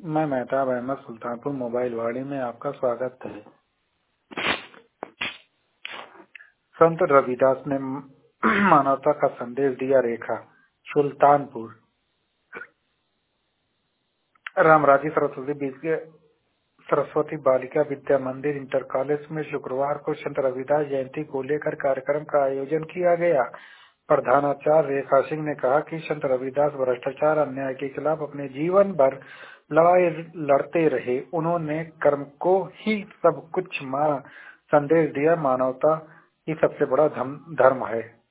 मैं मेहताब अहमद सुल्तानपुर मोबाइल वाड़ी में आपका स्वागत है। संत रविदास ने मानवता का संदेश दिया। रेखा, सुल्तानपुर। रामराजी सरस्वती बालिका विद्या मंदिर इंटर कॉलेज में शुक्रवार को संत रविदास जयंती को लेकर कार्यक्रम का आयोजन किया गया। प्रधानाचार्य रेखा सिंह ने कहा कि संत रविदास भ्रष्टाचार अन्याय के खिलाफ अपने जीवन भर लड़ाई लड़ते रहे। उन्होंने कर्म को ही सब कुछ माना संदेश दिया। मानवता ही सबसे बड़ा धर्म है।